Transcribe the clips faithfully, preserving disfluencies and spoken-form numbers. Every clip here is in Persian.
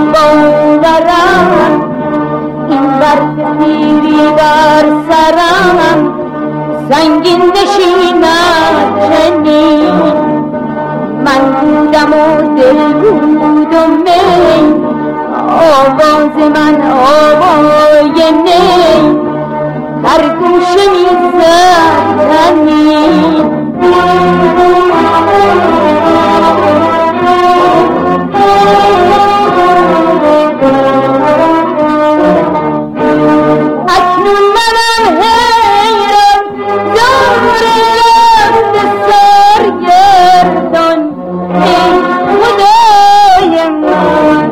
باورم این برف پیری بر سرم سنگین نشیند چنین من بودم و دل بود و می آواز من آوای نی در گوشه میزد زمین اکنون منم حیران زار رفت سرگردان ای خدای من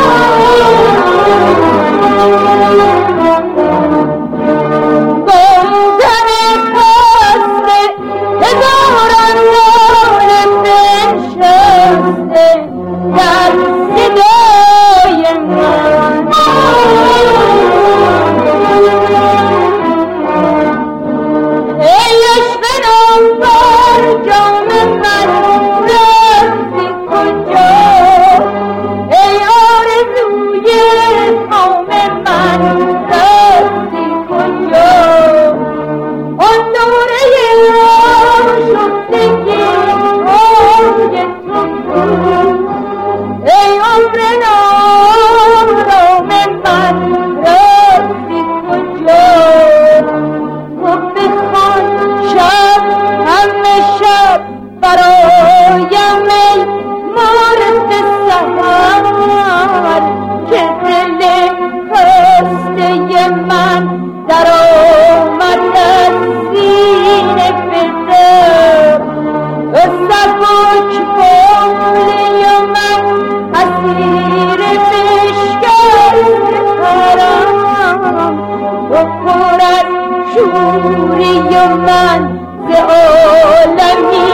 شوری من ز عالمی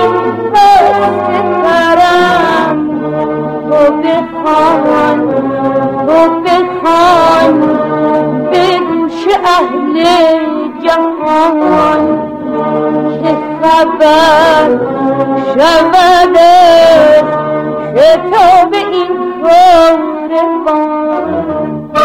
بسترم تو بخوان تو بخوان به گوش اهل جهان که خبر شود خطاب این کاروان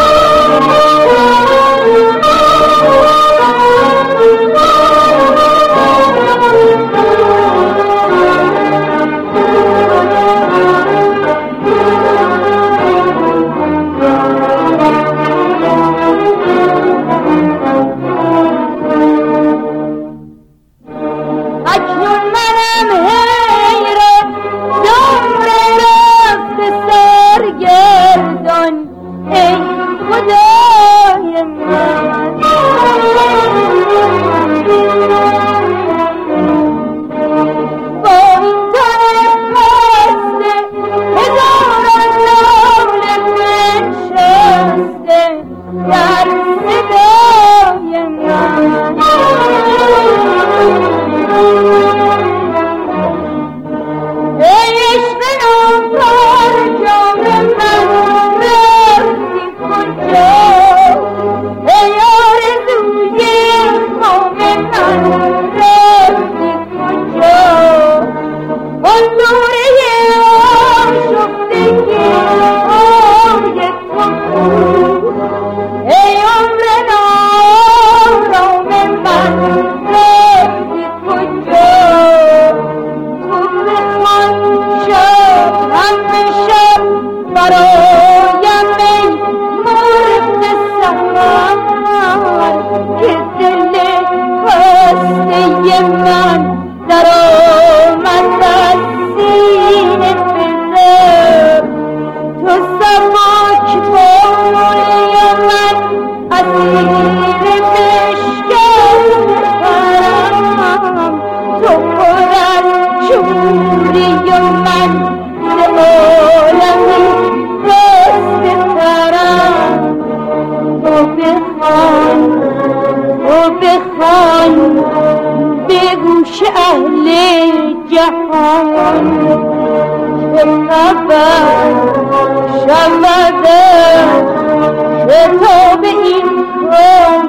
به گوش اهل جهان که خبر شود خطاب این کاروان